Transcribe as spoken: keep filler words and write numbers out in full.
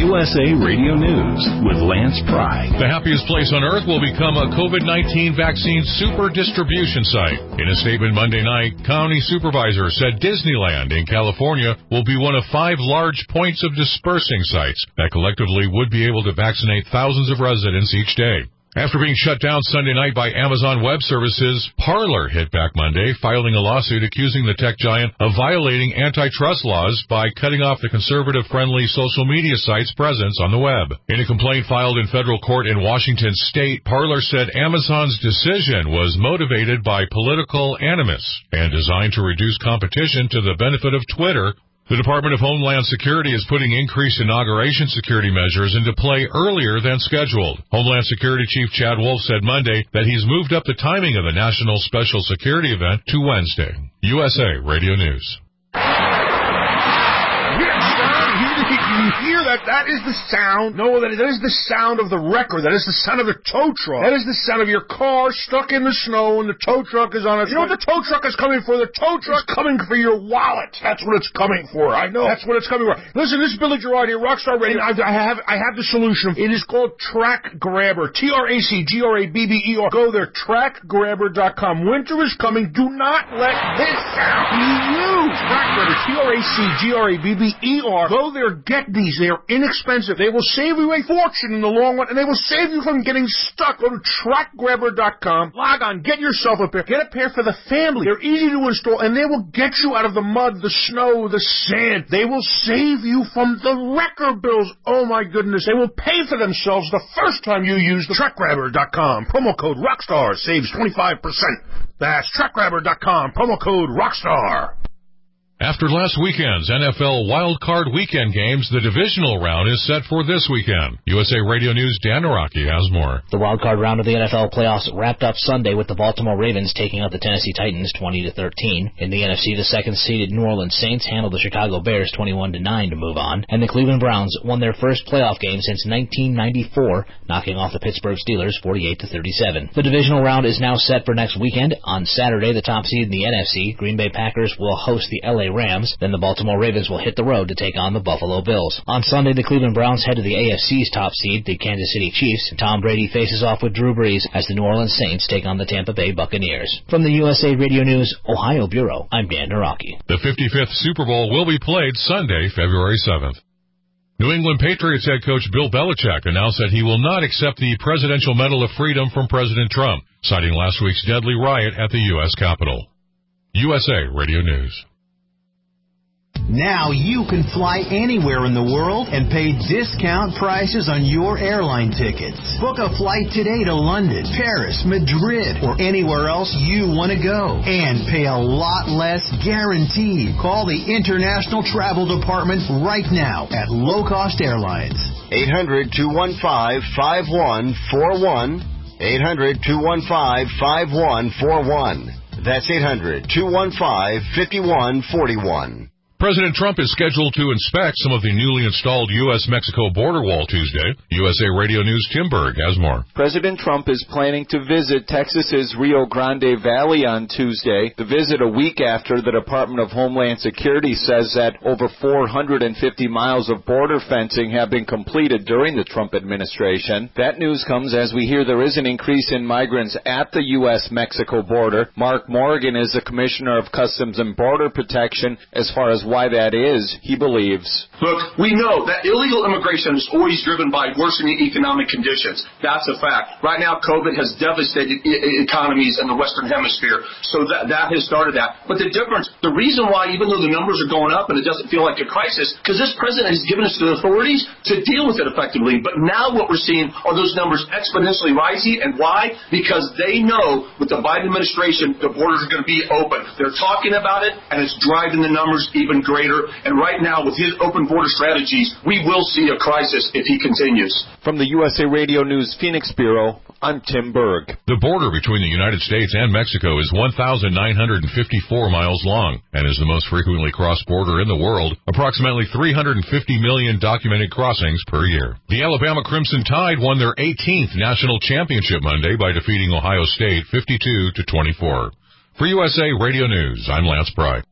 U S A Radio News with Lance Pry. The happiest place on earth will become a COVID nineteen vaccine super distribution site. In a statement Monday night, county supervisor said Disneyland in California will be one of five large points of dispersing sites that collectively would be able to vaccinate thousands of residents each day. After being shut down Sunday night by Amazon Web Services, Parler hit back Monday, filing a lawsuit accusing the tech giant of violating antitrust laws by cutting off the conservative-friendly social media site's presence on the web. In a complaint filed in federal court in Washington state, Parler said Amazon's decision was motivated by political animus and designed to reduce competition to the benefit of Twitter. The Department of Homeland Security is putting increased inauguration security measures into play earlier than scheduled. Homeland Security Chief Chad Wolf said Monday that he's moved up the timing of the National Special Security event to Wednesday. U S A Radio News. You hear that? That is the sound. No, that is, that is the sound of the wrecker. That is the sound of the tow truck. That is the sound of your car stuck in the snow and the tow truck is on it. You know what the tow truck is coming for? The tow truck is coming for your wallet. That's what it's coming for. I know. That's what it's coming for. Listen, this is Billy Gerard here, Rockstar Radio. I, I have I have the solution. It is called Track Grabber. T R A C G R A B B E R. Go there, track grabber dot com. Winter is coming. Do not let this sound be used. Track Grabber. T R A C G R A B B E R. Go there, get these. They are inexpensive. They will save you a fortune in the long run, and they will save you from getting stuck. Go to track grabber dot com. Log on. Get yourself a pair. Get a pair for the family. They're easy to install, and they will get you out of the mud, the snow, the sand. They will save you from the wrecker bills. Oh, my goodness. They will pay for themselves the first time you use the track grabber dot com. Promo code ROCKSTAR saves twenty-five percent. That's track grabber dot com. Promo code ROCKSTAR. After last weekend's N F L Wild Card Weekend games, the divisional round is set for this weekend. U S A Radio News' Dan Naraki has more. The Wild Card round of the N F L playoffs wrapped up Sunday with the Baltimore Ravens taking out the Tennessee Titans twenty to thirteen. In the N F C, the second-seeded New Orleans Saints handled the Chicago Bears twenty-one to nine to move on, and the Cleveland Browns won their first playoff game since nineteen ninety-four, knocking off the Pittsburgh Steelers forty-eight to thirty-seven. The divisional round is now set for next weekend. On Saturday, the top seed in the N F C, Green Bay Packers, will host the L A Rams. Then the Baltimore Ravens will hit the road to take on the Buffalo Bills. On Sunday, the Cleveland Browns head to the A F C's top seed, the Kansas City Chiefs, and Tom Brady faces off with Drew Brees as the New Orleans Saints take on the Tampa Bay Buccaneers. From the U S A Radio News Ohio Bureau, I'm Dan Naraki. The fifty-fifth Super Bowl will be played Sunday, February seventh. New England Patriots head coach Bill Belichick announced that he will not accept the Presidential Medal of Freedom from President Trump, citing last week's deadly riot at the U S Capitol. U S A Radio News. Now you can fly anywhere in the world and pay discount prices on your airline tickets. Book a flight today to London, Paris, Madrid, or anywhere else you want to go. And pay a lot less guaranteed. Call the International Travel Department right now at Low Cost Airlines. eight hundred, two one five, five one four one. eight hundred, two one five, five one four one. That's eight hundred, two one five, five one four one. President Trump is scheduled to inspect some of the newly installed U S Mexico border wall Tuesday. U S A Radio News' Tim Berg has more. President Trump is planning to visit Texas's Rio Grande Valley on Tuesday. The visit a week after the Department of Homeland Security says that over four hundred fifty miles of border fencing have been completed during the Trump administration. That news comes as we hear there is an increase in migrants at the U S Mexico border. Mark Morgan is the Commissioner of Customs and Border Protection. As far as why that is, he believes. Look, we know that illegal immigration is always driven by worsening economic conditions. That's a fact. Right now, COVID has devastated e- economies in the Western Hemisphere, so that, that has started that. But the difference, the reason why, even though the numbers are going up and it doesn't feel like a crisis, because this president has given us the authorities to deal with it effectively. But now what we're seeing are those numbers exponentially rising. And why? Because they know with the Biden administration, the borders are going to be open. They're talking about it, and it's driving the numbers even greater. And right now, with his open border strategies, we will see a crisis if he continues. From the U S A Radio News Phoenix Bureau, I'm Tim Berg. The border between the United States and Mexico is one thousand nine hundred fifty-four miles long and is the most frequently crossed border in the world, approximately three hundred fifty million documented crossings per year. The Alabama Crimson Tide won their eighteenth national championship Monday by defeating Ohio State fifty-two to twenty-four. For U S A Radio News, I'm Lance Pry.